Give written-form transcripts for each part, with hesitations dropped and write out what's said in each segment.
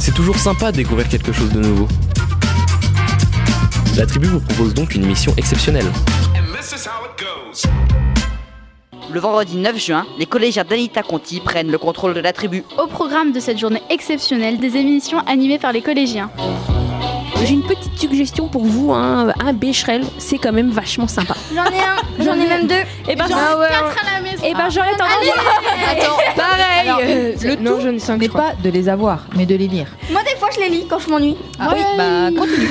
C'est toujours sympa de découvrir quelque chose de nouveau. La Tribu vous propose donc une émission exceptionnelle. Le vendredi 9 juin, les collégiens d'Anita Conti prennent le contrôle de la Tribu. Au programme de cette journée exceptionnelle, des émissions animées par les collégiens. J'ai une petite suggestion pour vous, un bécherel, c'est quand même vachement sympa. J'en ai un, j'en ai même deux. Et ben, J'en ai 4 à la maison. Et ben j'aurais tendance. Attends, pareil. le Non, tout je ne sais n'est pas de les avoir, mais de les lire. Moi, des fois, je les lis quand je m'ennuie. Ah oui, bah continue.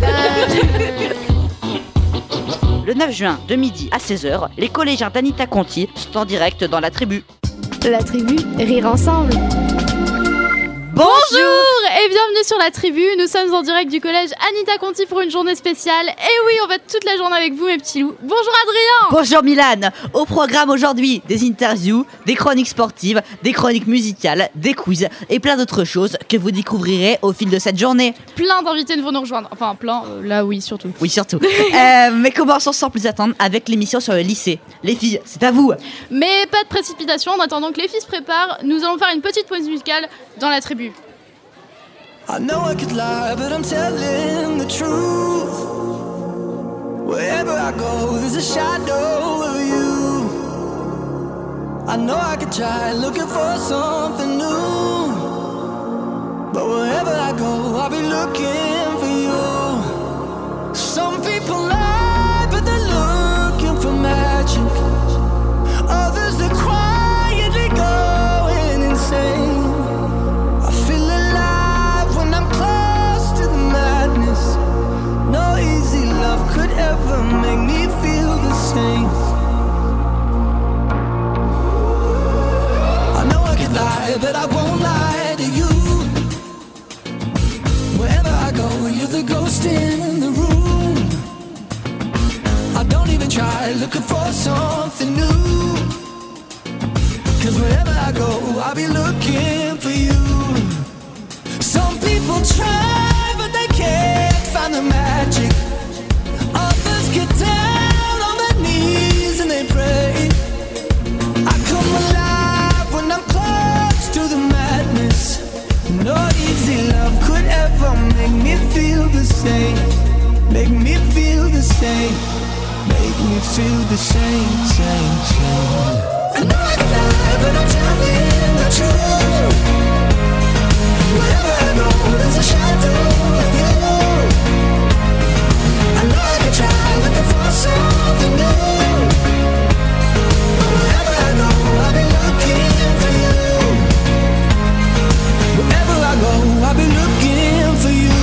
Le 9 juin, de midi à 16h, les collégiens d'Anita Conti sont en direct dans la Tribu. La Tribu, rire ensemble. Bonjour et bienvenue sur la Tribu. Nous sommes en direct du collège Anita Conti pour une journée spéciale. Et oui, on va être toute la journée avec vous, mes petits loups. Bonjour Adrien. Bonjour Milan. Au programme aujourd'hui, des interviews, des chroniques sportives, des chroniques musicales, des quiz et plein d'autres choses que vous découvrirez au fil de cette journée. Plein d'invités vont nous rejoindre. Enfin, plein, là oui, surtout. Oui, surtout. Mais commençons sans plus attendre avec l'émission sur le lycée. Les filles, c'est à vous. Mais pas de précipitation, en attendant que les filles se préparent, nous allons faire une petite pause musicale dans la Tribu. I know I could lie, but I'm telling the truth. Wherever I go, there's a shadow of you. I know I could try looking for something new, but wherever I go, I'll be looking for you. Some people lie, but they're looking for magic. Others, they're quietly going insane. No easy love could ever make me feel the same. I know I could lie, but I won't lie to you. Wherever I go, you're the ghost in the room. I don't even try looking for something new, 'cause wherever I go, I'll be looking for you. Some people try, but they can't find the magic. Others get down on their knees and they pray. I come alive when I'm close to the madness. No easy love could ever make me feel the same. Make me feel the same. Make me feel the same, same. I know I can lie, but I'm telling the truth. Wherever I go, there's a shadow of you. I know I can try looking for something new, but wherever I go, I'll be looking for you. Wherever I go, I'll be looking for you.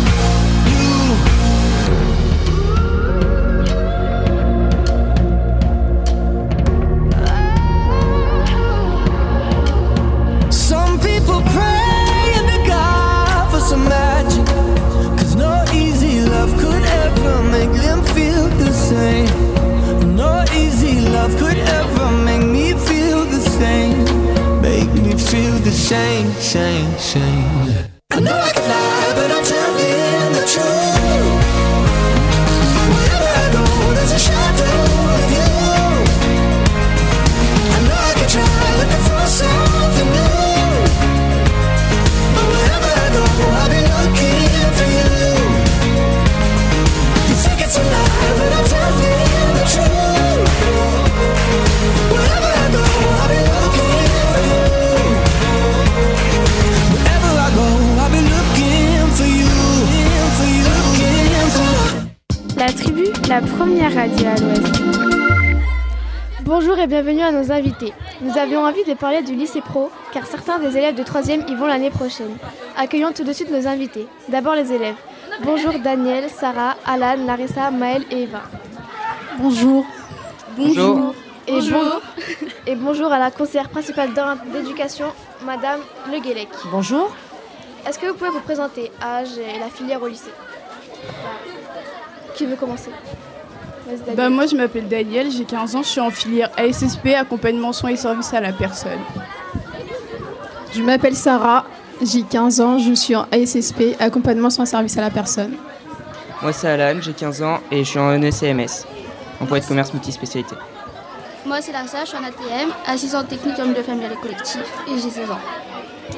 Some people pray and to God for some magic, 'cause no easy love could ever make them feel the same. No easy love could ever make me feel the same. Make me feel the same, same, same. I know I can lie, but I'm telling the truth. Wherever I go, there's a shadow of you. I know I can try looking for something new, but wherever I go, I'll be looking for you. You think it's a lie, but I'm telling the truth. Wherever I go, I'll be looking for you. Wherever I go, I'll be looking for you. Looking for you. La Tribu, la première radio à l'Ouest. Bonjour et bienvenue à nos invités. Nous avions envie de parler du lycée pro, car certains des élèves de 3e y vont l'année prochaine. Accueillons tout de suite nos invités. D'abord les élèves. Bonjour Daniel, Sarah, Alan, Larissa, Maëlle et Eva. Bonjour. Bonjour. Et bonjour à la conseillère principale d'éducation, Madame Le Guélec. Bonjour. Est-ce que vous pouvez vous présenter, âge et la filière au lycée? Qui veut commencer? Vas-y, Daniel. Moi je m'appelle Daniel, j'ai 15 ans, je suis en filière ASSP, accompagnement soins et services à la personne. Je m'appelle Sarah, j'ai 15 ans, je suis en ASSP, accompagnement soins et services à la personne. Moi c'est Alan, j'ai 15 ans et je suis en ECMS, emploi de commerce multispécialité. Moi c'est Larissa, je suis en ATM, assistante technique homme de famille et collectif et j'ai 16 ans.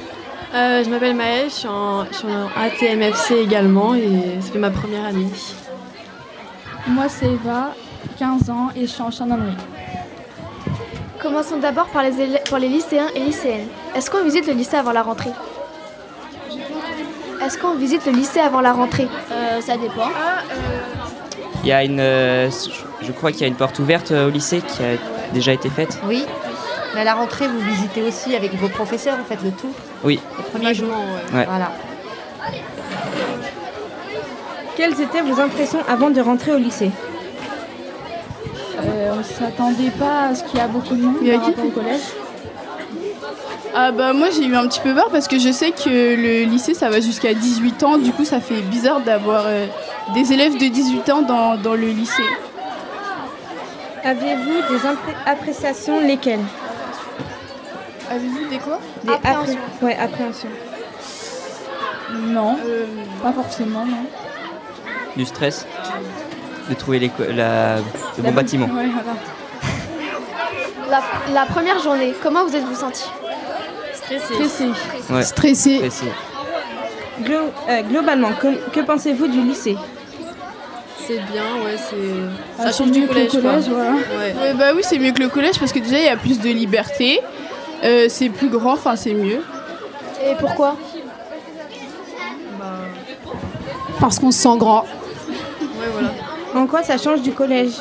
Je m'appelle Maëlle, je suis en ATMFC également et ça fait ma première année. Moi, c'est Eva, 15 ans et je suis en chanonnerie. Commençons d'abord pour les lycéens et lycéennes. Est-ce qu'on visite le lycée avant la rentrée? Ça dépend. Il y a je crois qu'il y a une porte ouverte au lycée qui a déjà été faite. Oui. Mais à la rentrée, vous visitez aussi avec vos professeurs, vous faites le tour. Oui. Les premiers jours. Ouais. Voilà. Quelles étaient vos impressions avant de rentrer au lycée? On ne s'attendait pas à ce qu'il y a beaucoup de monde par rapport au collège. Ah bah moi j'ai eu un petit peu peur parce que je sais que le lycée ça va jusqu'à 18 ans, du coup ça fait bizarre d'avoir des élèves de 18 ans dans le lycée. Aviez-vous des appréciations, lesquelles? Avez-vous des quoi? Des appréhensions. Non, pas forcément, non. Du stress de trouver le bon bâtiment. Ouais, voilà. La première journée, comment vous êtes-vous senti? Stressé. Ouais. Stressé. Globalement, que pensez-vous du lycée? C'est bien, ouais, Ça change du collège, voilà. Ouais. Bah oui, c'est mieux que le collège parce que déjà il y a plus de liberté, c'est plus grand, enfin c'est mieux. Et pourquoi? Parce qu'on se sent grand. Ouais, voilà. En quoi ça change du collège?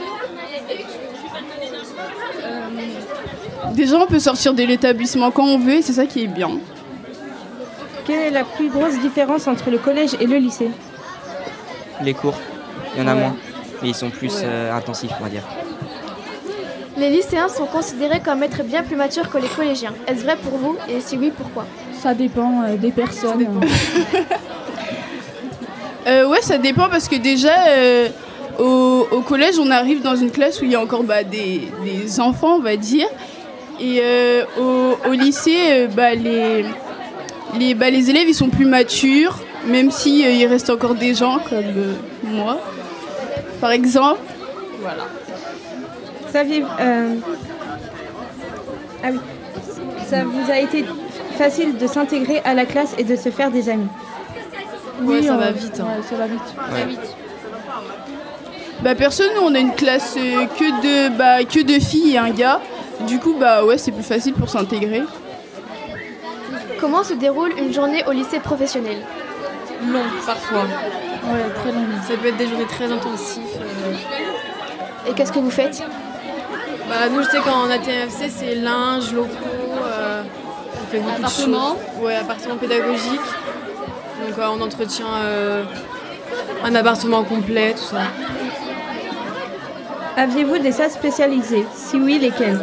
Déjà on peut sortir de l'établissement quand on veut et c'est ça qui est bien. Quelle est la plus grosse différence entre le collège et le lycée? Les cours, il y en a moins. Et ils sont plus intensifs, on va dire. Les lycéens sont considérés comme être bien plus matures que les collégiens. Est-ce vrai pour vous? Et si oui, pourquoi? Ça dépend des personnes. Ouais, ça dépend parce que déjà au collège on arrive dans une classe où il y a encore des enfants, on va dire. Et au lycée, les élèves ils sont plus matures, même si il reste encore des gens comme moi, par exemple. Voilà. Ça vous a été facile de s'intégrer à la classe et de se faire des amis? Oui, ça va vite. Ouais, ça va vite. Ouais. Perso, nous on a une classe que de filles et un gars. Du coup, c'est plus facile pour s'intégrer. Comment se déroule une journée au lycée professionnel? Long, parfois. Ouais, très long. Ça peut être des journées très intensives. Et qu'est-ce que vous faites? Nous, je sais qu'en ATMFC, c'est linge, locaux, on fait beaucoup de choses. Ouais, appartement pédagogique. Donc on entretient un appartement complet, tout ça. Aviez-vous des salles spécialisées? Si oui, lesquelles?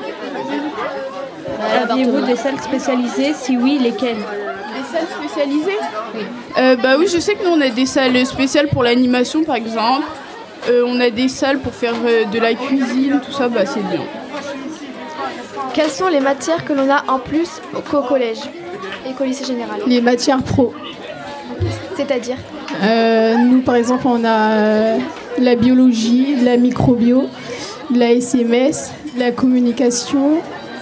Aviez-vous des salles spécialisées? Si oui, lesquelles? Des salles spécialisées? Oui. Oui, je sais que nous on a des salles spéciales pour l'animation par exemple. On a des salles pour faire de la cuisine, tout ça, c'est bien. Quelles sont les matières que l'on a en plus qu'au collège et qu'au lycée général? Les matières pro. C'est-à-dire? Nous, par exemple, on a la biologie, de la microbio, de la SMS, de la communication.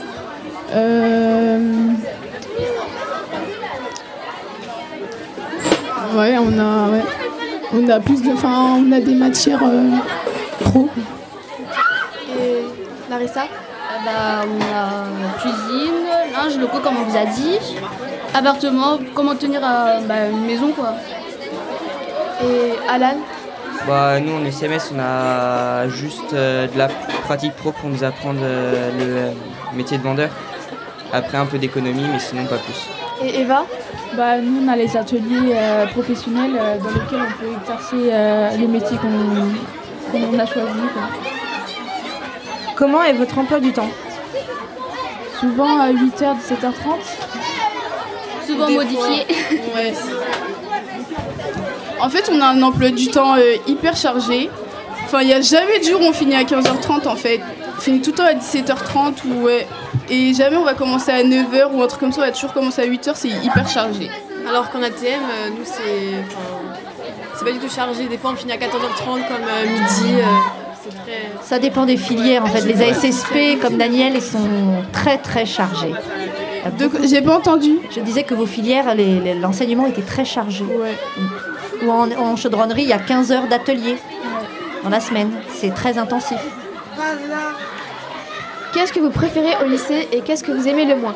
On a plus de, on a des matières pro. Et Larissa? On a cuisine, linge, locaux comme on vous a dit, appartement, comment tenir une maison quoi. Et Alan? Nous en SMS on a juste de la pratique pro pour nous apprendre le métier de vendeur. Après un peu d'économie mais sinon pas plus. Et Eva? Nous on a les ateliers professionnels dans lesquels on peut exercer les métiers qu'on a choisis. Comment est votre emploi du temps? Souvent à 8h, 17h30. Souvent modifié. Ouais. En fait, on a un emploi du temps hyper chargé. Il n'y a jamais de jour où on finit à 15h30 en fait. On finit tout le temps à 17h30 et jamais on va commencer à 9h ou un truc comme ça, on va toujours commencer à 8h, c'est hyper chargé. Alors qu'en ATM, nous c'est pas du tout chargé. Des fois on finit à 14h30 comme midi. Ça dépend des filières en fait. Les ASSP comme Daniel, ils sont très très chargés. Donc, j'ai pas entendu. Je disais que vos filières, l'enseignement était très chargé. Ou en chaudronnerie, il y a 15 heures d'atelier dans la semaine. C'est très intensif. Qu'est-ce que vous préférez au lycée et qu'est-ce que vous aimez le moins?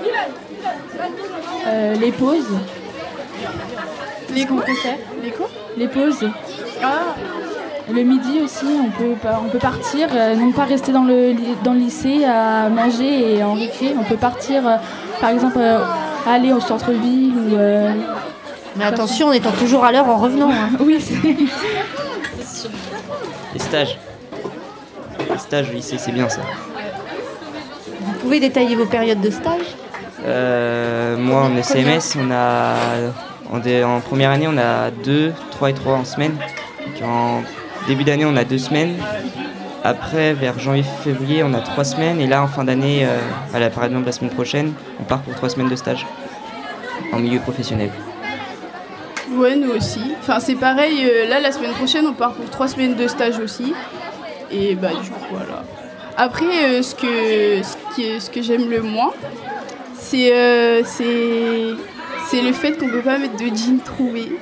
Les pauses. Les quoi? Les pauses. Ah. Le midi aussi, on peut partir, non pas rester dans le lycée à manger et en récré. On peut partir, par exemple, aller au centre-ville ou... Mais attention, en étant toujours à l'heure en revenant. Hein. Oui, Les stages. Les stages au lycée, c'est bien ça. Vous pouvez détailler vos périodes de stage? Moi, en SMS, en première année, on a 2, 3 et 3 en semaine. Donc, en début d'année, on a 2 semaines. Après, vers janvier-février, on a 3 semaines. Et là, en fin d'année, par exemple la semaine prochaine, on part pour 3 semaines de stage en milieu professionnel. Ouais, nous aussi. Enfin, c'est pareil. Là, la semaine prochaine, on part pour 3 semaines de stage aussi. Et bah, du coup, voilà. Après, ce que j'aime le moins, c'est le fait qu'on peut pas mettre de jeans troués.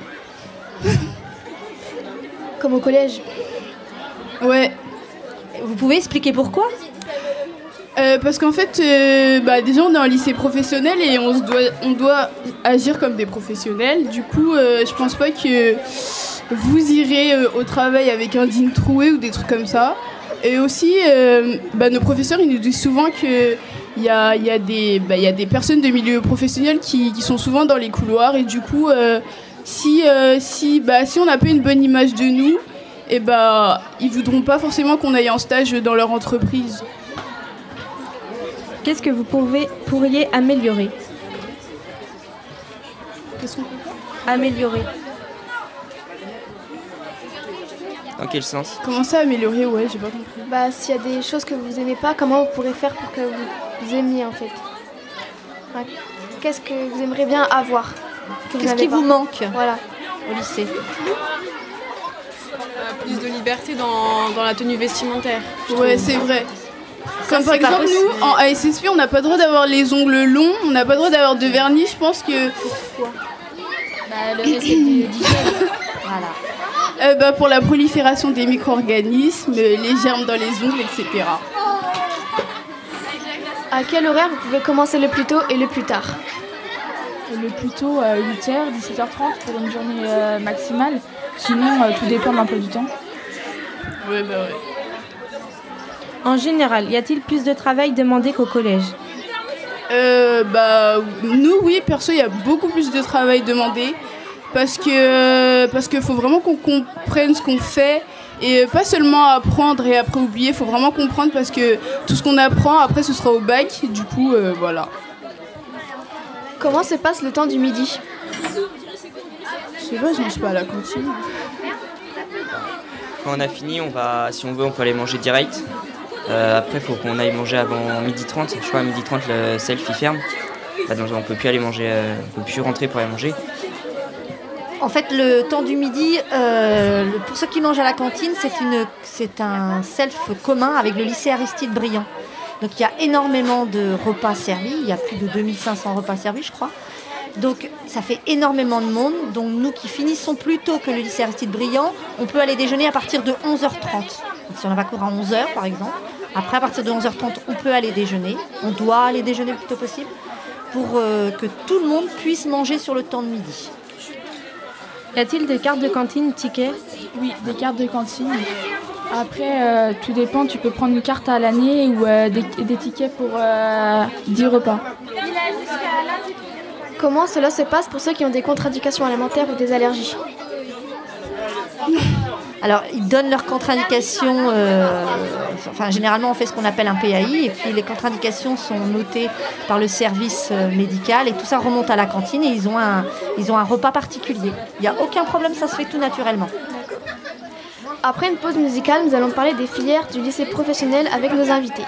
Comme au collège. Ouais. Vous pouvez expliquer pourquoi? Parce qu'en fait, déjà on est en lycée professionnel et on doit agir comme des professionnels. Du coup, je pense pas que vous irez au travail avec un jean troué ou des trucs comme ça. Et aussi, nos professeurs, ils nous disent souvent que il y a des personnes de milieu professionnel qui sont souvent dans les couloirs et du coup, si on n'a pas une bonne image de nous, ils voudront pas forcément qu'on aille en stage dans leur entreprise. Qu'est-ce que vous pourriez améliorer? Qu'est-ce qu'on peut améliorer? Dans quel sens? Comment ça améliorer? Ouais, j'ai pas compris. S'il y a des choses que vous aimez pas, comment vous pourrez faire pour que vous aimiez en fait? Enfin, qu'est-ce que vous aimeriez bien avoir? Qu'est-ce qui vous manque au lycée? Plus de liberté dans la tenue vestimentaire. Ouais, c'est vrai. Comme par exemple, nous, en ASSP, on n'a pas le droit d'avoir les ongles longs, on n'a pas le droit d'avoir de vernis, je pense que... Pourquoi? Le respect d'hygiène. Voilà. Pour la prolifération des micro-organismes, les germes dans les ongles, etc. À quel horaire vous pouvez commencer le plus tôt et le plus tard? Le plus tôt à 8h, 17h30 pour une journée maximale. Sinon, tout dépend de l'emploi du temps. Ouais. En général, y a-t-il plus de travail demandé qu'au collège? Nous, oui, perso, il y a beaucoup plus de travail demandé. Parce que faut vraiment qu'on comprenne ce qu'on fait. Et pas seulement apprendre et après oublier, il faut vraiment comprendre parce que tout ce qu'on apprend, après, ce sera au bac. Du coup, voilà. Comment se passe le temps du midi? Je sais pas, je mange pas à la cantine. Quand on a fini, si on veut, on peut aller manger direct. Après, il faut qu'on aille manger avant 12h30. Je crois à 12h30, le self il ferme. Donc, on peut plus aller manger, on peut plus rentrer pour aller manger. En fait, le temps du midi, pour ceux qui mangent à la cantine, c'est un self commun avec le lycée Aristide Briand. Donc il y a énormément de repas servis, il y a plus de 2500 repas servis, je crois. Donc ça fait énormément de monde. Donc nous qui finissons plus tôt que le lycée Aristide Briand, on peut aller déjeuner à partir de 11h30. Donc si on va cours à 11h par exemple, après à partir de 11h30, on peut aller déjeuner. On doit aller déjeuner le plus tôt possible pour que tout le monde puisse manger sur le temps de midi. Y a-t-il des cartes de cantine, tickets? Oui, des cartes de cantine. Après, tout dépend, tu peux prendre une carte à l'année ou des tickets pour 10 repas. Comment cela se passe pour ceux qui ont des contre-indications alimentaires ou des allergies? Alors, ils donnent leurs contre-indications. Généralement, on fait ce qu'on appelle un PAI. Et puis, les contre-indications sont notées par le service médical. Et tout ça remonte à la cantine. Et ils ont un repas particulier. Il n'y a aucun problème, ça se fait tout naturellement. Après une pause musicale, nous allons parler des filières du lycée professionnel avec nos invités.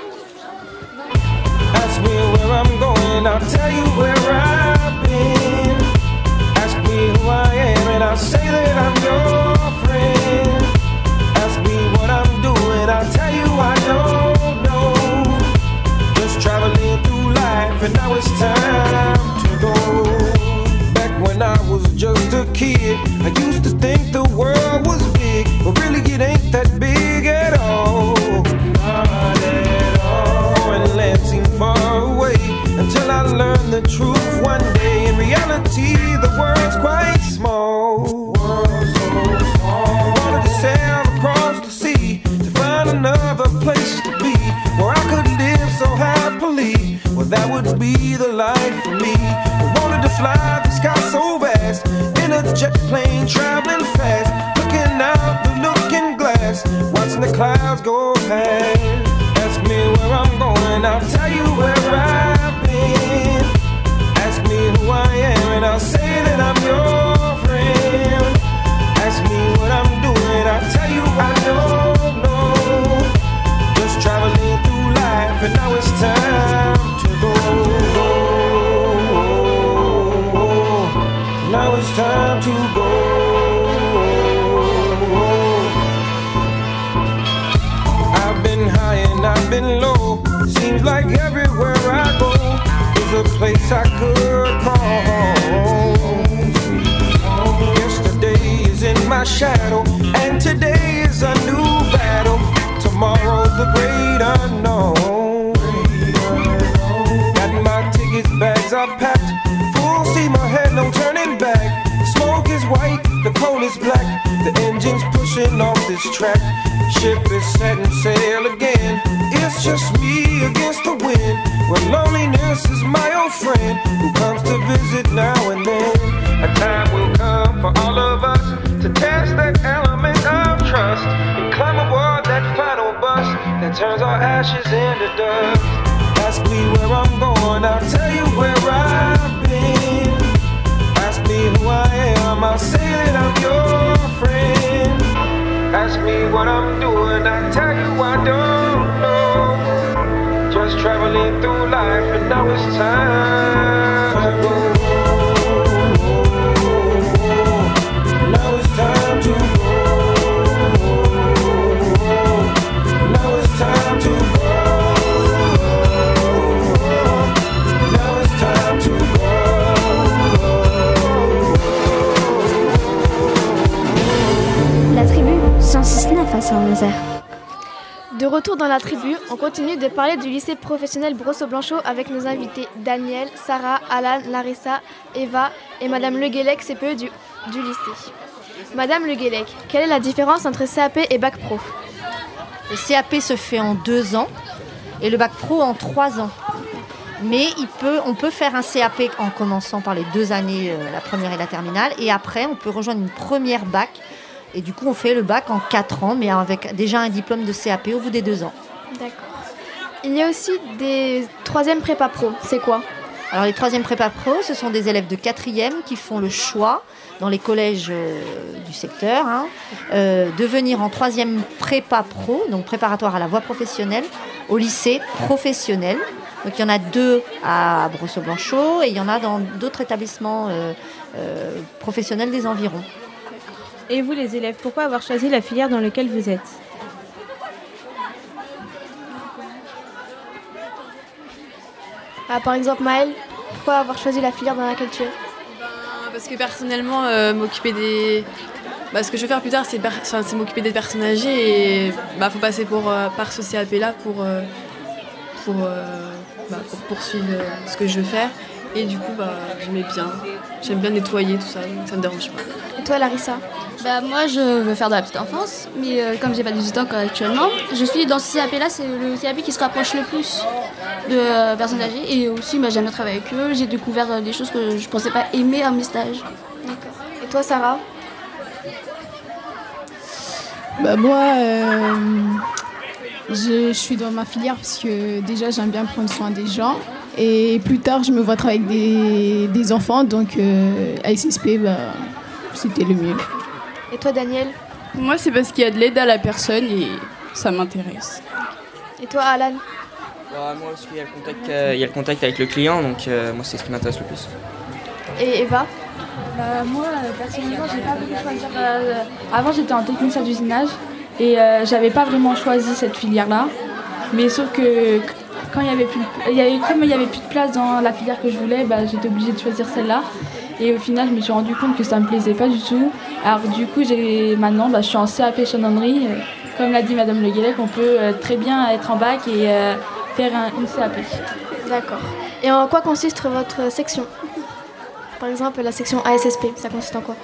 Ask me where I'm going, I'll tell you where I've been. Ask me who I am and I'll say that I'm your friend. Ask me what I'm doing, I'll tell you I don't know. Just traveling through life and now it's time Now it's time to go. I've been high and I've been low. Seems like everywhere I go is a place I could call home. Yesterday is in my shadow, and today is a new battle. Tomorrow's the great unknown. Got my tickets, bags are packed. Full steam ahead, no turning back. The smoke is white, the coal is black. The engine's pushing off this track. Ship is setting sail again. It's just me against the wind. Where loneliness is my old friend who comes to visit now and then. A time will come for all of us to test that element of trust and climb aboard that final bus that turns our ashes into dust. Ask me where I'm going, I'll tell you where I've been. Ask me who I am, I'll say that I'm your friend. Ask me what I'm doing, I'll tell you I don't know. Just traveling through life and now it's time to go. Now it's time to go. Now it's time to go. Now it's time to go. La tribu 106.9 à Saint-Nazaire. De retour dans la tribu, on continue de parler du lycée professionnel Brosseau-Blanchot avec nos invités Daniel, Sarah, Alan, Larissa, Eva et Madame Le Guélec, CPE du lycée. Madame Le Guélec, quelle est la différence entre CAP et Bac Pro? Le CAP se fait en 2 ans et le Bac Pro en 3 ans. Mais on peut faire un CAP en commençant par les 2 années, la première et la terminale, et après on peut rejoindre une première Bac. Et du coup, on fait le bac en 4 ans, mais avec déjà un diplôme de CAP au bout des 2 ans. D'accord. Il y a aussi des 3e prépa pro. C'est quoi? Alors, les 3e prépa pro, ce sont des élèves de 4e qui font le choix, dans les collèges du secteur, de venir en 3e prépa pro, donc préparatoire à la voie professionnelle, au lycée professionnel. Donc, il y en a 2 à Brosseau-Blanchot et il y en a dans d'autres établissements professionnels des environs. Et vous les élèves, pourquoi avoir choisi la filière dans laquelle vous êtes? Par exemple Maëlle, pourquoi avoir choisi la filière dans laquelle tu es? Parce que personnellement, m'occuper des... ce que je veux faire plus tard, c'est m'occuper des personnes âgées et faut passer par ce CAP-là pour poursuivre ce que je veux faire. Et du coup, j'aime bien nettoyer tout ça, donc ça me dérange pas. Et toi, Larissa? Moi, je veux faire de la petite enfance, mais comme j'ai pas 18 ans actuellement, je suis dans ce CAP-là, c'est le CAP qui se rapproche le plus de personnes âgées. Et aussi, j'aime bien travailler avec eux, j'ai découvert des choses que je pensais pas aimer à mes stages. D'accord. Et toi, Sarah? Je suis dans ma filière parce que déjà, j'aime bien prendre soin des gens. Et plus tard, je me vois travailler avec des enfants, donc ASSP, c'était le mieux. Et toi, Daniel? Moi, c'est parce qu'il y a de l'aide à la personne et ça m'intéresse. Et toi, Alan? Moi aussi, il y a le contact avec le client, donc moi, c'est ce qui m'intéresse le plus. Et Eva? Moi, personnellement, j'ai pas voulu choisir... Avant, j'étais en technicien d'usinage et j'avais pas vraiment choisi cette filière-là. Mais sauf que... Comme il n'y avait plus de place dans la filière que je voulais, j'étais obligée de choisir celle-là. Et au final, je me suis rendu compte que ça ne me plaisait pas du tout. Alors du coup, maintenant, je suis en CAP chaudronnerie. Comme l'a dit Madame Le Guélec, on peut très bien être en bac et faire une CAP. D'accord. Et en quoi consiste votre section? Par exemple, la section ASSP, ça consiste en quoi?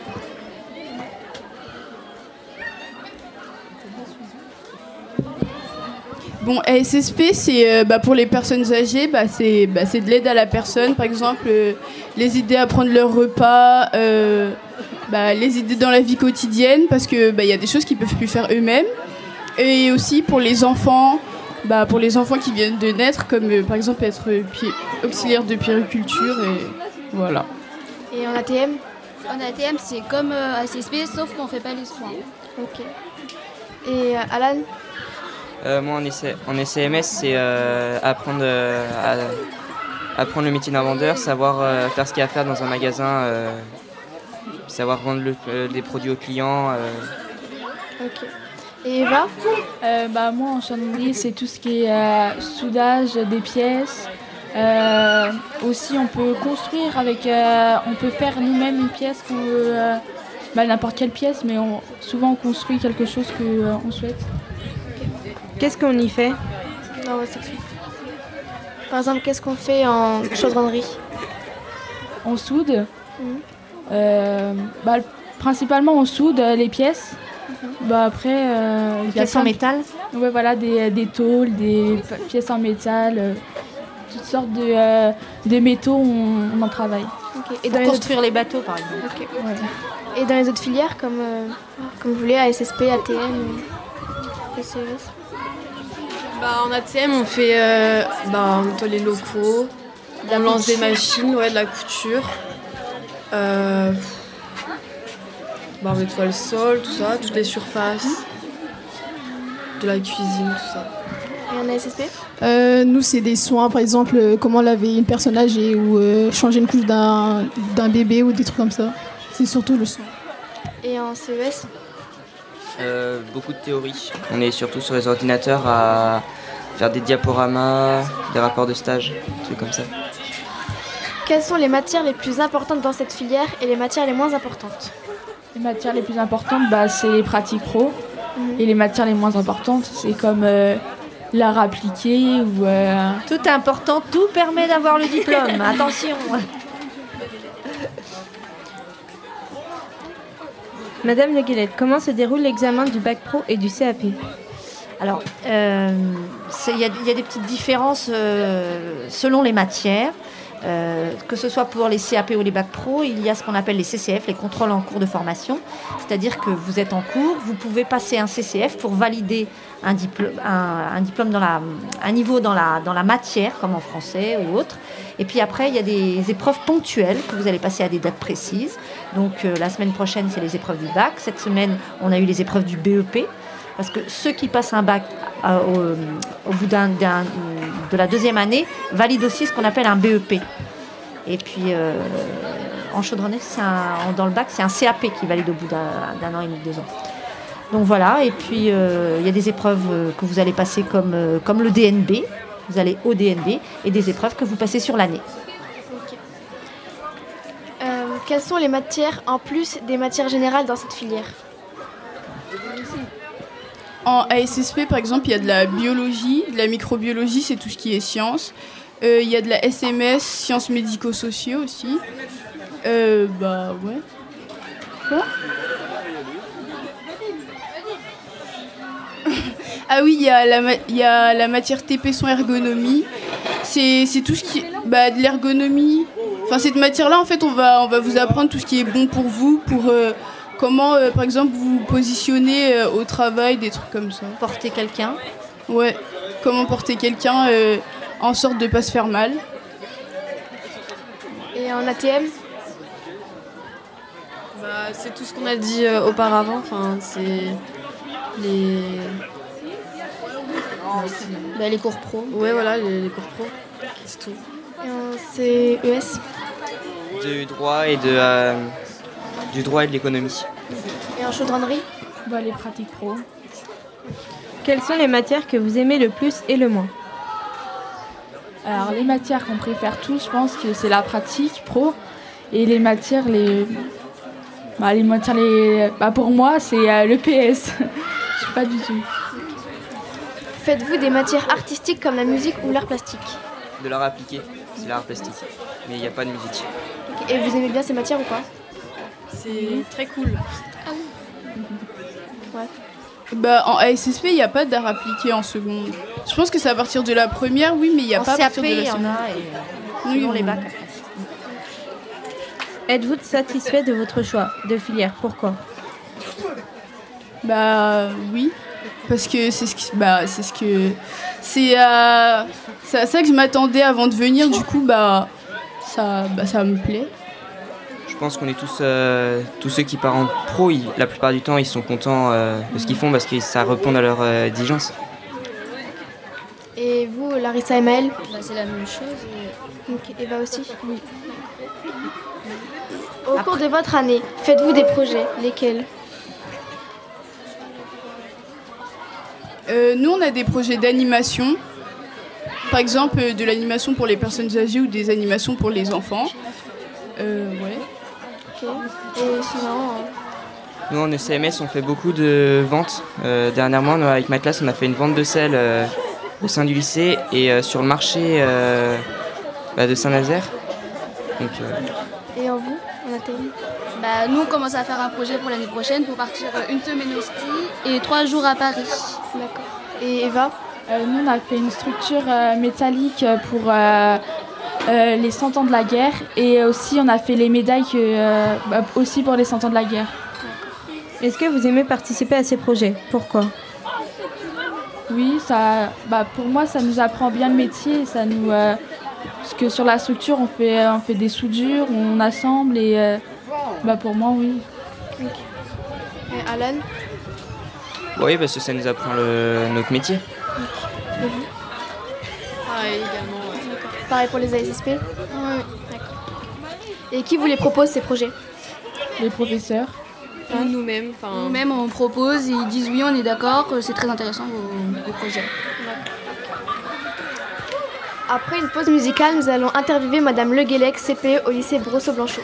ASSP, c'est pour les personnes âgées, c'est de l'aide à la personne. Par exemple, les aider à prendre leur repas, les aider dans la vie quotidienne, parce que y a des choses qu'ils peuvent plus faire eux-mêmes. Et aussi pour les enfants, qui viennent de naître, comme par exemple être auxiliaire de puériculture, et voilà. Et en ATM? En ATM, c'est comme ASSP, sauf qu'on fait pas les soins. Ok. Et Alan? Moi, en SMS, c'est apprendre le métier d'un vendeur, savoir faire ce qu'il y a à faire dans un magasin savoir vendre des produits aux clients. Ok. Et Eva? Moi, en chaudronnerie, c'est tout ce qui est soudage des pièces. Aussi, on peut construire on peut faire nous-mêmes une pièce, n'importe quelle pièce, mais souvent on construit quelque chose qu'on souhaite. Qu'est-ce qu'on y fait? Non, c'est sûr. Par exemple, qu'est-ce qu'on fait en chaudronnerie? On soude. Principalement, on soude les pièces. Après, il y a pièces en métal. Ouais, voilà, des tôles, des pièces en métal, toutes sortes de métaux, on en travaille. Okay. Et pour construire les bateaux, par exemple. Okay. Ouais. Et dans les autres filières, comme vous voulez, ASSP, ATM, PCES? En ATM, on fait on nettoie les locaux, on lance des machines, de la couture. On nettoie le sol, tout ça, toutes les surfaces, de la cuisine, tout ça. Et en ASSP? Nous, c'est des soins, par exemple, comment laver une personne âgée ou changer une couche d'un bébé ou des trucs comme ça. C'est surtout le soin. Et en CES? Beaucoup de théorie. On est surtout sur les ordinateurs à faire des diaporamas, des rapports de stage, des trucs comme ça. Quelles sont les matières les plus importantes dans cette filière et les matières les moins importantes? Les matières les plus importantes, c'est les pratiques pro. Et les matières les moins importantes, c'est comme l'art appliqué ou... Tout est important, tout permet d'avoir le diplôme. Attention. Madame Le Guillet, comment se déroule l'examen du bac pro et du CAP? Alors, il y a des petites différences selon les matières. Que ce soit pour les CAP ou les bacs pro, il y a ce qu'on appelle les CCF, les contrôles en cours de formation. C'est-à-dire que vous êtes en cours, vous pouvez passer un CCF pour valider un diplôme un niveau dans la matière, comme en français ou autre. Et puis après, il y a des épreuves ponctuelles que vous allez passer à des dates précises. Donc la semaine prochaine, c'est les épreuves du bac. Cette semaine, on a eu les épreuves du BEP. Parce que ceux qui passent un bac au bout de la deuxième année valident aussi ce qu'on appelle un BEP. Et puis en chaudronnerie, dans le bac, c'est un CAP qui valide au bout d'un an et demi, 2 ans. Donc voilà, et puis il y a des épreuves que vous allez passer comme le DNB. Vous allez au DNB et des épreuves que vous passez sur l'année. Okay. Quelles sont les matières en plus des matières générales dans cette filière? En ASSP, par exemple, il y a de la biologie, de la microbiologie, c'est tout ce qui est sciences. Il y a de la SMS, sciences médico-sociaux aussi. Ouais. Quoi? Ah oui, il y a la matière TP son ergonomie. C'est tout ce qui est de l'ergonomie. Enfin, cette matière-là, en fait, on va vous apprendre tout ce qui est bon pour vous, pour... comment, par exemple, vous positionnez au travail, des trucs comme ça. Porter quelqu'un. Ouais, comment porter quelqu'un en sorte de ne pas se faire mal. Et en ATM? C'est tout ce qu'on a dit auparavant. Enfin, c'est les cours pro. Ouais, voilà, les cours pro. C'est tout. Et en CES? Du droit et de l'économie. Et en chaudronnerie? Les pratiques pro. Quelles sont les matières que vous aimez le plus et le moins? Alors les matières qu'on préfère tous, je pense que c'est la pratique pro. Et les matières pour moi, c'est le PS. Je sais pas du tout. Faites-vous des matières artistiques comme la musique ou l'art plastique? De l'art appliqué, c'est l'art plastique. Mais il n'y a pas de musique. Okay. Et vous aimez bien ces matières ou pas? C'est très cool. Ah oui. Ouais. En ASSP, il n'y a pas d'art appliqué en seconde. Je pense que c'est à partir de la première, oui, mais il n'y a pas à partir de la seconde. En CAP, il y en a, et selon les bacs. Êtes-vous satisfait de votre choix de filière? Pourquoi? Oui. Parce que c'est à ça que je m'attendais avant de venir. Du coup, ça me plaît. Je pense qu'on est tous ceux qui partent en pro, la plupart du temps, ils sont contents de ce qu'ils font parce que ça répond à leur exigence. Et vous, Larissa et Maëlle? C'est la même chose. Okay. Eva aussi? Oui. Au cours de votre année, faites-vous des projets? Lesquels? Nous, on a des projets d'animation. Par exemple, de l'animation pour les personnes âgées ou des animations pour les enfants. Ouais. Ok. Et sinon... Nous, en ECMS, on fait beaucoup de ventes. Dernièrement, avec ma classe, on a fait une vente de sel au sein du lycée et sur le marché de Saint-Nazaire. Donc, Et en vous, en ATM? Nous, on commence à faire un projet pour l'année prochaine pour partir une semaine au ski et 3 jours à Paris. D'accord. Et Eva? Nous, on a fait une structure métallique pour les 100 ans de la guerre. Et aussi, on a fait les médailles aussi pour les 100 ans de la guerre. Est-ce que vous aimez participer à ces projets? Pourquoi? Oui, pour moi, ça nous apprend bien le métier. Ça nous, parce que sur la structure, on fait des soudures, on assemble et pour moi, oui. Okay. Et Alan? oui, parce que ça nous apprend notre métier. Et vous? Pareil, également. Ouais. D'accord. Pareil pour les ASSP? Oui. D'accord. Et qui vous les propose, ces projets? Les professeurs. Nous-mêmes. Nous-mêmes, on propose, ils disent oui, on est d'accord, c'est très intéressant vos projets. Après une pause musicale, nous allons interviewer Madame Le Guélec, CPE au lycée Brosseau-Blanchot.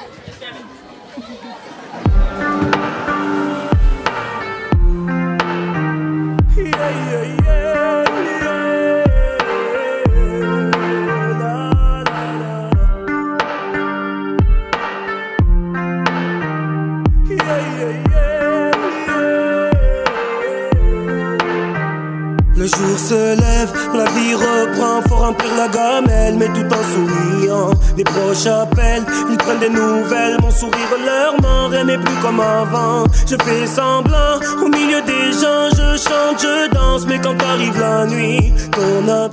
Le jour se lève, la vie reprend, faut remplir la gamelle, mais tout en souriant. Les proches appellent, ils prennent des nouvelles, mon sourire leur ment, rien n'est plus comme avant. Je fais semblant, au milieu des gens, je chante, je danse, mais quand arrive la nuit, ton âme...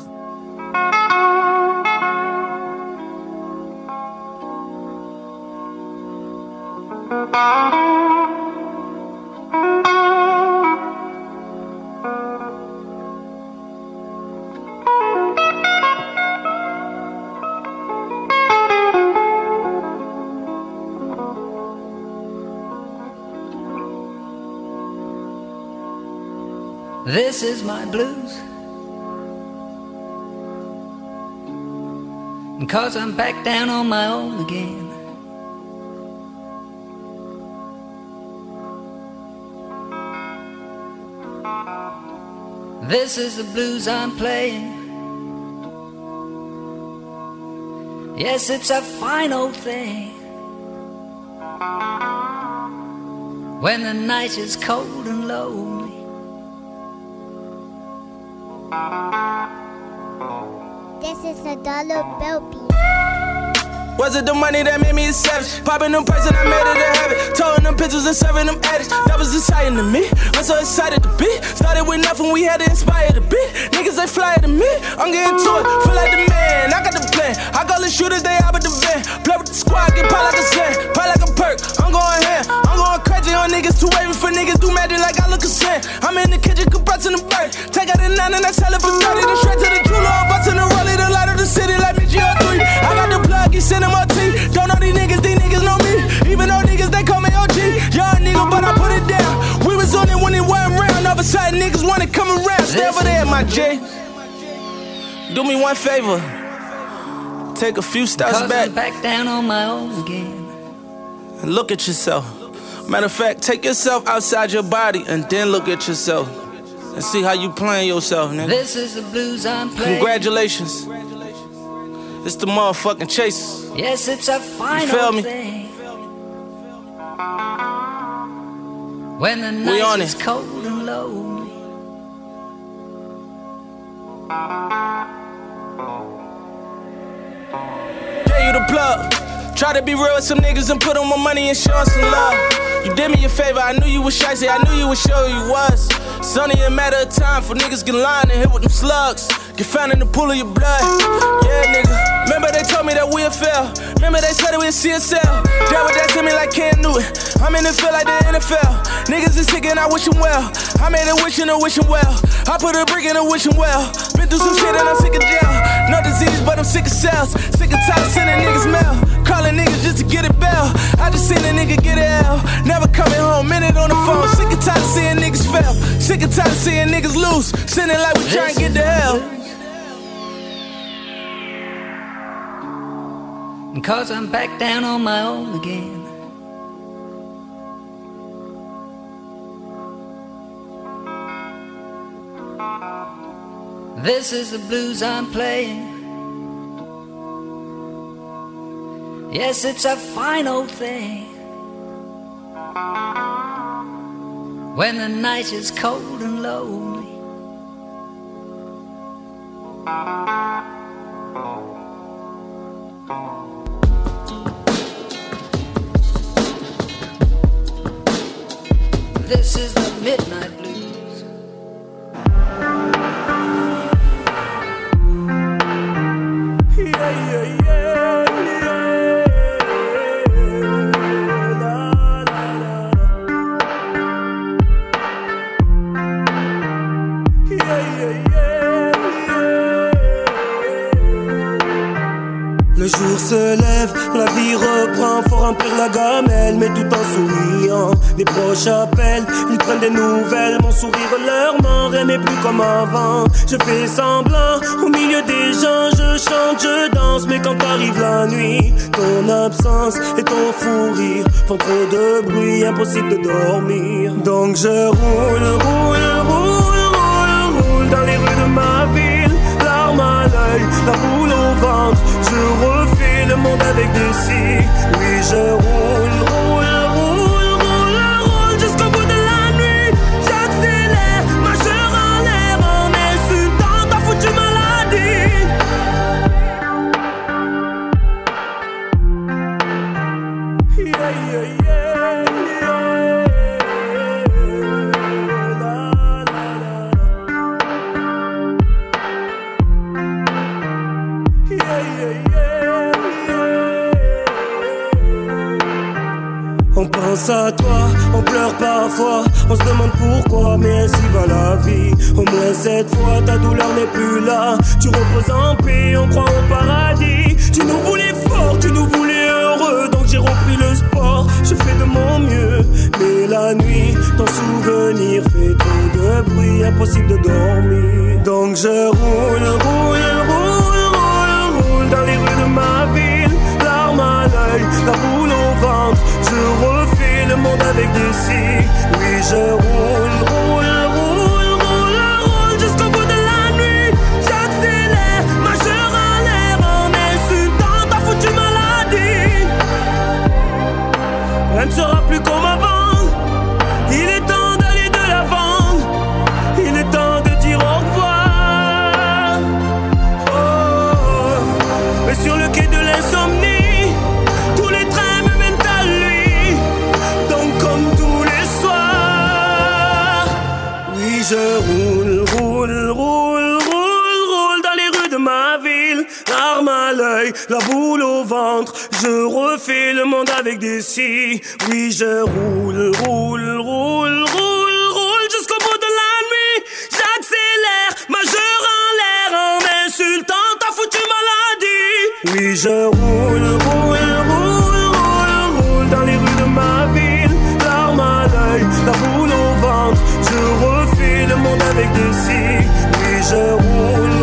This is my blues, and 'cause I'm back down on my own again. This is the blues I'm playing. Yes, it's a fine old thing. When the night is cold and lonely, this is a dollar bill beat. Was it the money that made me a savage? Popping them perks and I made it a habit. Towing them pictures and serving them addicts. That was exciting to me. I'm so excited to be. Started with nothing, we had to inspire the beat. Niggas, they fly to me. I'm getting to it, feel like the man. I got the plan. I call the shooters, they out with the van. Play with the squad, get pop like a sand. Pop like a perk, I'm going ham. I'm going crazy on niggas. Too wavy for niggas, do magic like I look a sand. I'm in the kitchen, compressing the bird. Take out the 9 and I sell it for 30. Then straight to the jeweler, busting the rollie. The light of the city like me, GO3. I got the plug, he sending my team. Don't know these niggas know me. Even though niggas, they call me OG. Young nigga, but I put it down. We was on it when it wasn't round. All of a sudden, niggas wanna come around. Stay over there, my J. Do me one favor. Take a few steps back. I'm back down on my own again. And look at yourself. Matter of fact, take yourself outside your body and then look at yourself. And see how you playing yourself, nigga. This is the blues I'm playing. Congratulations. It's the motherfucking Chasers. Yes, it's a fine old thing. When the night is cold and lonely. Gave you the plug. Try to be real with some niggas and put on my money and show some love. You did me a favor, I knew you was shicey, I knew you would show you was. It's only a matter of time for niggas get lined and hit with them slugs. Get found in the pool of your blood. Yeah, nigga. Remember they told me that we'd fail. Remember they said that we'd CSL. That would that to me like Cam Newton. I'm in the field like the NFL. Niggas is sick and I wish them well. I made a wish and a wishing well. I put a brick in a wishing well. Been through some shit and I'm sick of jail. No disease, but I'm sick of cells. Sick of tired of sending niggas mail. Calling niggas just to get a bail. I just seen a nigga get a L. Never coming home, minute on the phone. Sick of tired of seeing niggas fail. Sick of tired of seeing niggas lose. Sending like we trying to get to hell. Cause I'm back down on my own again. This is the blues I'm playing. Yes, it's a fine old thing. When the night is cold and lonely. This is the midnight blues. Le jour se lève, la vie reprend, faut remplir la gamelle, mais tout en souriant. Les proches appellent, ils prennent des nouvelles, mon sourire leur ment, rien n'est plus comme avant. Je fais semblant, au milieu des gens, je chante, je danse, mais quand arrive la nuit, ton absence et ton fou rire font trop de bruit, impossible de dormir. Donc je roule dans les rues de ma ville, larmes à l'œil, la boule au ventre. Je refais le monde avec des si. Oui, je roule jusqu'au bout de la nuit. J'accélère, majeur en l'air, en insultant ta foutue maladie. On pense à toi, on pleure parfois, on se demande pourquoi, mais ainsi va la vie. Au moins cette fois, ta douleur n'est plus là. Tu reposes en paix, on croit au paradis. Tu nous voulais fort, tu nous voulais heureux, donc j'ai repris le sport. Je fais de mon mieux, mais la nuit, ton souvenir fait trop de bruit, impossible de dormir. Donc je roule dans les rues de ma ville, larmes à l'œil, la boule au ventre. Je refais le monde avec des si. Oui, je roule jusqu'au bout de la nuit. J'accélère, majeur en l'air, en insultant ta foutue maladie. Rien ne sera plus comme avant. Il est temps d'aller de l'avant. Il est temps de dire au revoir. Oh, mais sur le quai de l'insomnie, tous les trains me mènent à lui. Donc comme tous les soirs, oui je roule dans les rues de ma ville, l'arme à l'œil, la boule au ventre. Je refais le monde avec des si. Oui je roule jusqu'au bout de la nuit. J'accélère, majeur en l'air, en insultant ta foutue maladie. Oui je roule dans les rues de ma ville, l'arme à l'œil, la boule au ventre. Je refais le monde avec des si. Oui je roule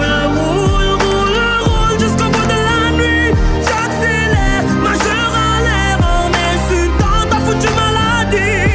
jusqu'au bout de la nuit. J'accélère, majeur en l'air, en insultant ta foutue maladie.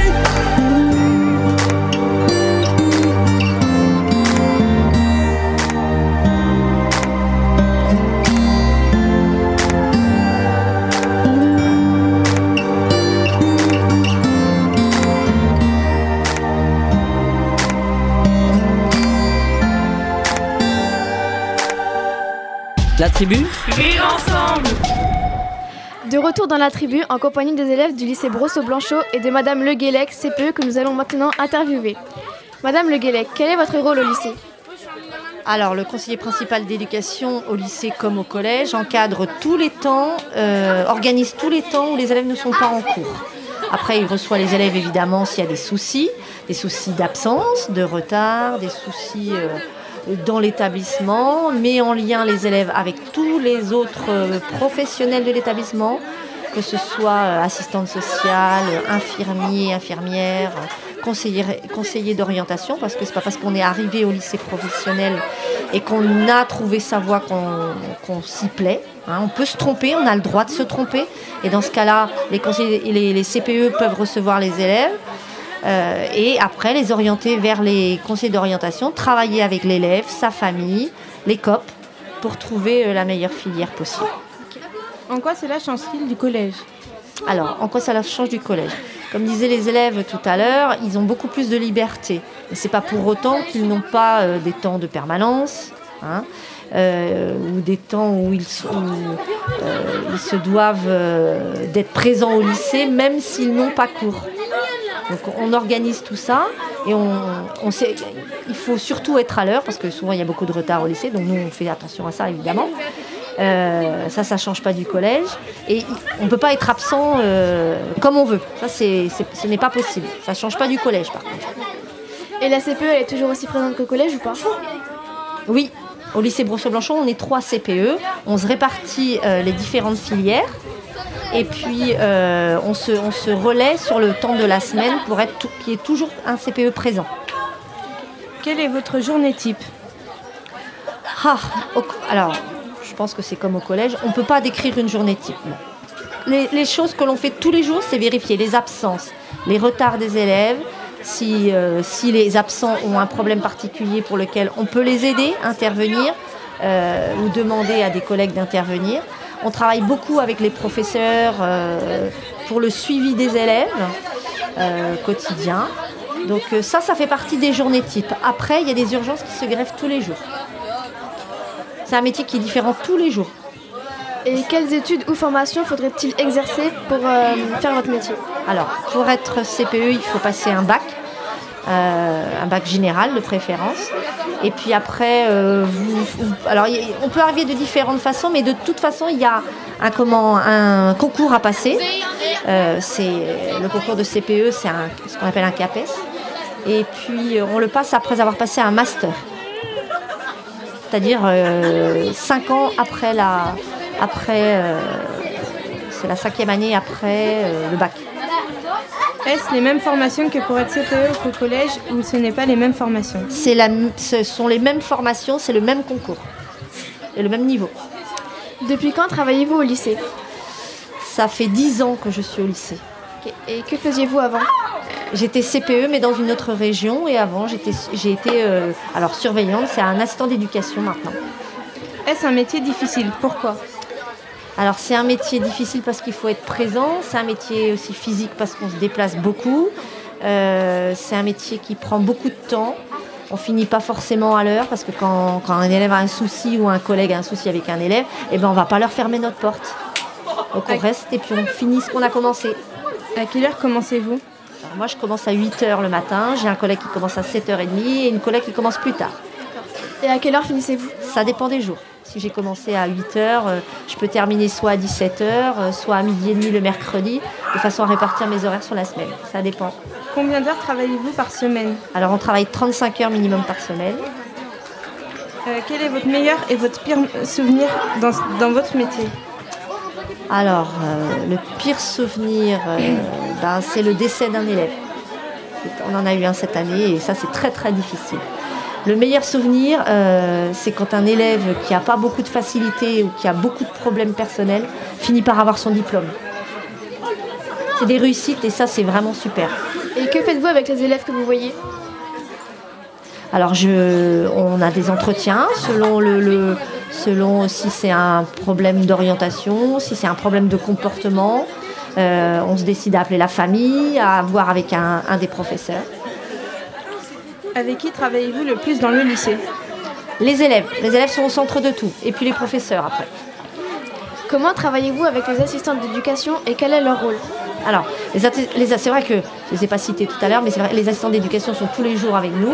La tribu, vivre ensemble. De retour dans la tribu en compagnie des élèves du lycée Brosseau-Blanchot et de Madame Le Guélec, CPE, que nous allons maintenant interviewer. Madame Le Guélec, quel est votre rôle au lycée? Alors, le conseiller principal d'éducation au lycée comme au collège encadre tous les temps, organise tous les temps où les élèves ne sont pas en cours. Après, il reçoit les élèves évidemment s'il y a des soucis d'absence, de retard, des soucis dans l'établissement, met en lien les élèves avec tous les autres professionnels de l'établissement, que ce soit assistante sociale, infirmier, infirmière, conseiller d'orientation, parce que c'est pas parce qu'on est arrivé au lycée professionnel et qu'on a trouvé sa voie qu'on s'y plaît. Hein. On peut se tromper, on a le droit de se tromper, et dans ce cas-là, les CPE peuvent recevoir les élèves et après les orienter vers les conseillers d'orientation, travailler avec l'élève, sa famille, les COP, pour trouver la meilleure filière possible. En quoi cela change-t-il du collège ? Alors, en quoi ça change du collège ? Comme disaient les élèves tout à l'heure, ils ont beaucoup plus de liberté. Mais ce n'est pas pour autant qu'ils n'ont pas des temps de permanence, hein, ou des temps où ils se doivent d'être présents au lycée, même s'ils n'ont pas cours. Donc on organise tout ça et on sait, il faut surtout être à l'heure, parce que souvent il y a beaucoup de retard au lycée, donc nous on fait attention à ça évidemment. Ça ne change pas du collège. Et on ne peut pas être absent comme on veut. Ça, ce n'est pas possible. Ça ne change pas du collège, par contre. Et la CPE, elle est toujours aussi présente qu'au collège ou pas ? Oui. Au lycée Brosseau-Blanchon, on est 3 CPE. On se répartit les différentes filières. Et puis, on se relaie sur le temps de la semaine pour qu'il y ait toujours un CPE présent. Quelle est votre journée type ? Alors... Je pense que c'est comme au collège, on ne peut pas décrire une journée type. Les choses que l'on fait tous les jours, c'est vérifier les absences, les retards des élèves, si les absents ont un problème particulier pour lequel on peut les aider, intervenir, ou demander à des collègues d'intervenir. On travaille beaucoup avec les professeurs pour le suivi des élèves quotidien. Donc ça fait partie des journées types. Après, il y a des urgences qui se greffent tous les jours. C'est un métier qui est différent tous les jours. Et quelles études ou formations faudrait-il exercer pour faire votre métier ? Alors, pour être CPE, il faut passer un bac général de préférence. Et puis après, on peut arriver de différentes façons, mais de toute façon, il y a un concours à passer. C'est le concours de CPE, c'est ce qu'on appelle un CAPES. Et puis, on le passe après avoir passé un master. C'est-à-dire 5 ans après c'est la 5e année après le bac. Est-ce les mêmes formations que pour être CPE au collège ou ce n'est pas les mêmes formations ? Ce sont les mêmes formations, c'est le même concours et le même niveau. Depuis quand travaillez-vous au lycée ? Ça fait 10 ans que je suis au lycée. Okay. Et que faisiez-vous avant ? J'étais CPE mais dans une autre région, et avant j'ai été surveillante, c'est un assistant d'éducation maintenant. Est-ce un métier difficile ? Pourquoi ? Alors c'est un métier difficile parce qu'il faut être présent, c'est un métier aussi physique parce qu'on se déplace beaucoup, c'est un métier qui prend beaucoup de temps, on finit pas forcément à l'heure parce que quand un élève a un souci ou un collègue a un souci avec un élève, on va pas leur fermer notre porte. Donc on reste et puis on finit ce qu'on a commencé. À quelle heure commencez-vous ? Alors moi, je commence à 8h le matin. J'ai un collègue qui commence à 7h30 et une collègue qui commence plus tard. Et à quelle heure finissez-vous ? Ça dépend des jours. Si j'ai commencé à 8h, je peux terminer soit à 17h, soit à 12h30 le mercredi, de façon à répartir mes horaires sur la semaine. Ça dépend. Combien d'heures travaillez-vous par semaine ? Alors, on travaille 35 heures minimum par semaine. Quel est votre meilleur et votre pire souvenir dans votre métier ? Alors, le pire souvenir, c'est le décès d'un élève. On en a eu un cette année et ça, c'est très très difficile. Le meilleur souvenir, c'est quand un élève qui n'a pas beaucoup de facilité ou qui a beaucoup de problèmes personnels finit par avoir son diplôme. C'est des réussites et ça, c'est vraiment super. Et que faites-vous avec les élèves que vous voyez ? Alors, on a des entretiens selon si c'est un problème d'orientation, si c'est un problème de comportement. On se décide à appeler la famille, à voir avec un des professeurs. Avec qui travaillez-vous le plus dans le lycée ? Les élèves. Les élèves sont au centre de tout. Et puis les professeurs après. Comment travaillez-vous avec les assistants d'éducation et quel est leur rôle ? Alors, c'est vrai que, je ne les ai pas cités tout à l'heure, mais c'est vrai, les assistants d'éducation sont tous les jours avec nous.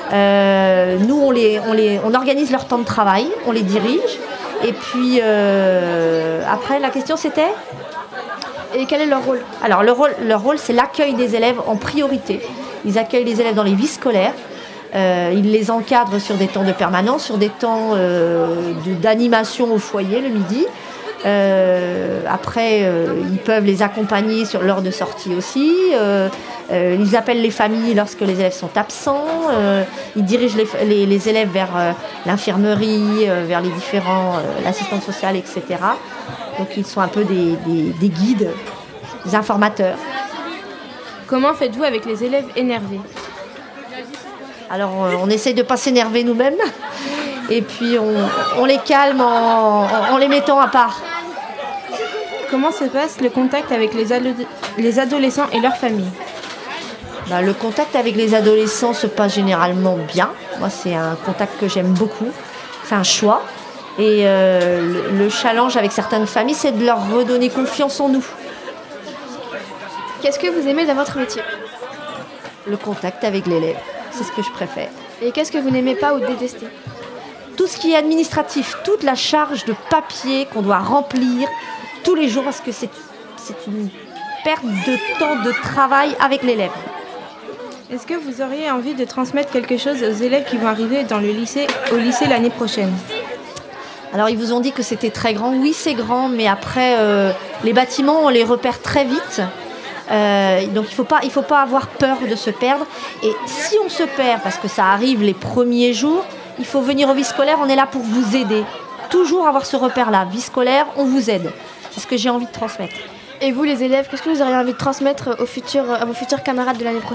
Nous, on organise leur temps de travail, on les dirige. Et puis, après, la question c'était ? Et quel est leur rôle ? Alors, leur rôle, c'est l'accueil des élèves en priorité. Ils accueillent les élèves dans les vies scolaires. Il les encadre sur des temps de permanence, sur des temps d'animation au foyer le midi. Après, ils peuvent les accompagner sur l'heure de sortie aussi. Ils appellent les familles lorsque les élèves sont absents. Ils dirigent les élèves vers l'infirmerie, vers les différents l'assistante sociale, etc. Donc ils sont un peu des guides, des informateurs. Comment faites-vous avec les élèves énervés ? Alors on essaye de ne pas s'énerver nous-mêmes et puis on les calme en les mettant à part. Comment se passe le contact avec les adolescents et leurs familles ? Le contact avec les adolescents se passe généralement bien. Moi, c'est un contact que j'aime beaucoup. C'est un choix. Et le challenge avec certaines familles, c'est de leur redonner confiance en nous. Qu'est-ce que vous aimez dans votre métier ? Le contact avec l'élève. C'est ce que je préfère. Et qu'est-ce que vous n'aimez pas ou détestez ? Tout ce qui est administratif, toute la charge de papier qu'on doit remplir tous les jours parce que c'est une perte de temps de travail avec l'élève. Est-ce que vous auriez envie de transmettre quelque chose aux élèves qui vont arriver au lycée l'année prochaine ? Alors ils vous ont dit que c'était très grand. Oui, c'est grand, mais après les bâtiments, on les repère très vite. Donc il faut pas avoir peur de se perdre. Et si on se perd, parce que ça arrive les premiers jours, il faut venir au vie scolaire, on est là pour vous aider. Toujours avoir ce repère-là. Vie scolaire, on vous aide. C'est ce que j'ai envie de transmettre. Et vous, les élèves, qu'est-ce que vous auriez envie de transmettre à vos futurs camarades de l'année prochaine ?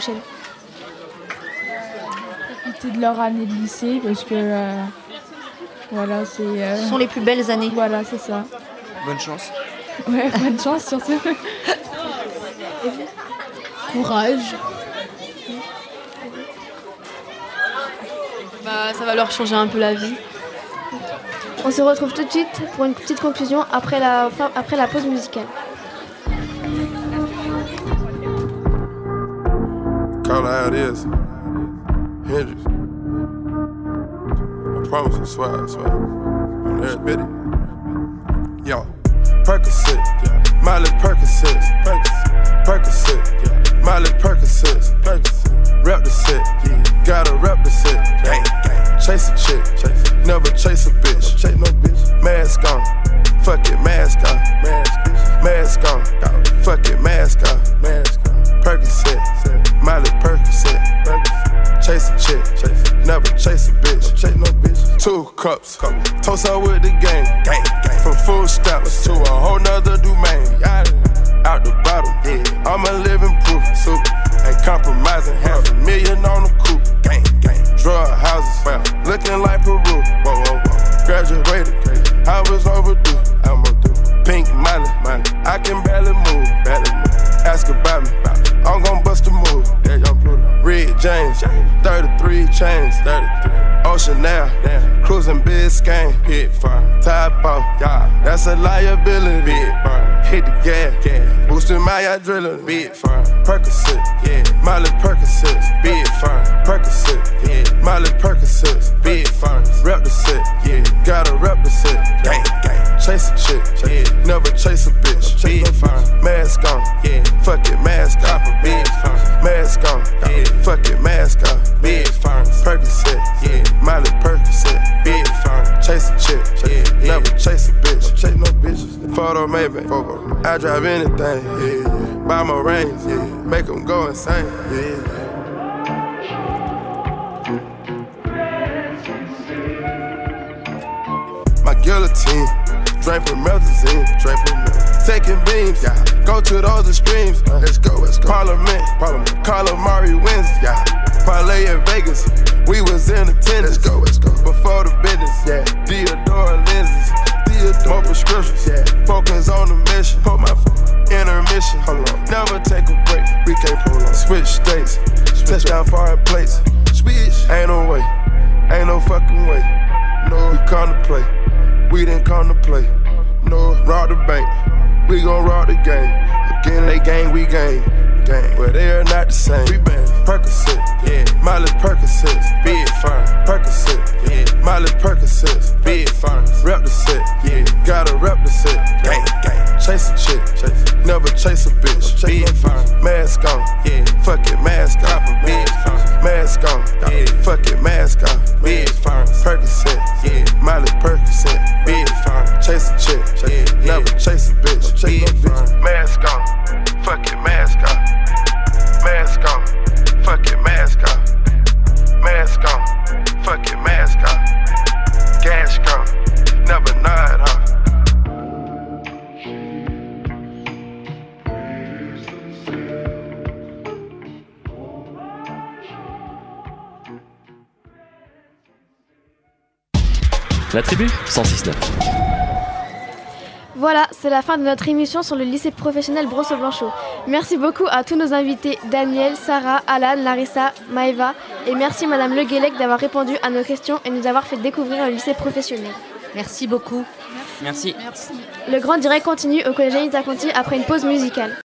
Profiter de leur année de lycée, parce que voilà, c'est... Ce sont les plus belles années. Voilà, c'est ça. Bonne chance. Ouais, bonne chance surtout. Courage. Ça va leur changer un peu la vie. On se retrouve tout de suite pour une petite conclusion après la pause musicale. Call her how it is. Hendrix. I promise, I swear, I swear. On everybody. Yo, Percocet, Miley Percocet, Percocet, Miley Percocet, rep the set, gotta rep the set. Chase a chick, never chase a bitch. Chase no bitch. Mask on, fuck it, mask on, mask on, fuck it, mask on, Percocet, Miley Percocet. Chase a chick, never chase a bitch. Chase no bitch. 2 cups, toast her with the gang. From food stamps to a whole nother domain. Out the bottom, I'm a living proof. Super, ain't compromising. $500,000 on the coupe. Drug houses, looking like Peru. Graduated, I was overdue. Pink money, I can barely move. Ask about me, I'm gon' bust a move. Red James, 33 chains, Ocean now, cruising Biscayne, top off, that's a liability. Hit the gas, boosting my adrenaline. Percocet, Miley Percocet, Percocet, Miley Percocet, rep the set, gotta rep the set. Chase a chick, never chase a bitch. Mask on, fuck it, mask on. Mask on, fuck it, mask on. Percocet, Miley Percocet. Chase a chick, never chase a bitch. Chase no bitches. Photo maybe, I drive anything. Buy my rings, make them go insane. My guillotine, drink from Melazine, taking beams, go to those extremes. Let's go. Parliament, calamari wins, parlay in Vegas, we was in attendance. Let's go. Before the business, Theodore lenses, more prescriptions, focus on the mission. Put my intermission, never take a break. We can't prolong. Switch states, touchdown foreign plates. Ain't no way, ain't no fucking way. No, we come to play. We didn't come to play. No, rob the bank. We gon' rob the game. Again, they gang, we gang. But they are not the same. We been Percocet, Miley Percocet, big fine. Percocet, Miley Percocet, big fine. Rep the set, gotta rep the set. Chase a chick, never chase a bitch. Big fine. Mask on, fuck it, mask on. Mask on, fuck it, La tribu 106.9. Voilà, c'est la fin de notre émission sur le lycée professionnel Brosso-Blanchot. Merci beaucoup à tous nos invités, Daniel, Sarah, Alan, Larissa, Maëva, et merci Madame Le Guélec d'avoir répondu à nos questions et nous avoir fait découvrir le lycée professionnel. Merci beaucoup. Merci. Le grand direct continue au collège Anita Conti après une pause musicale.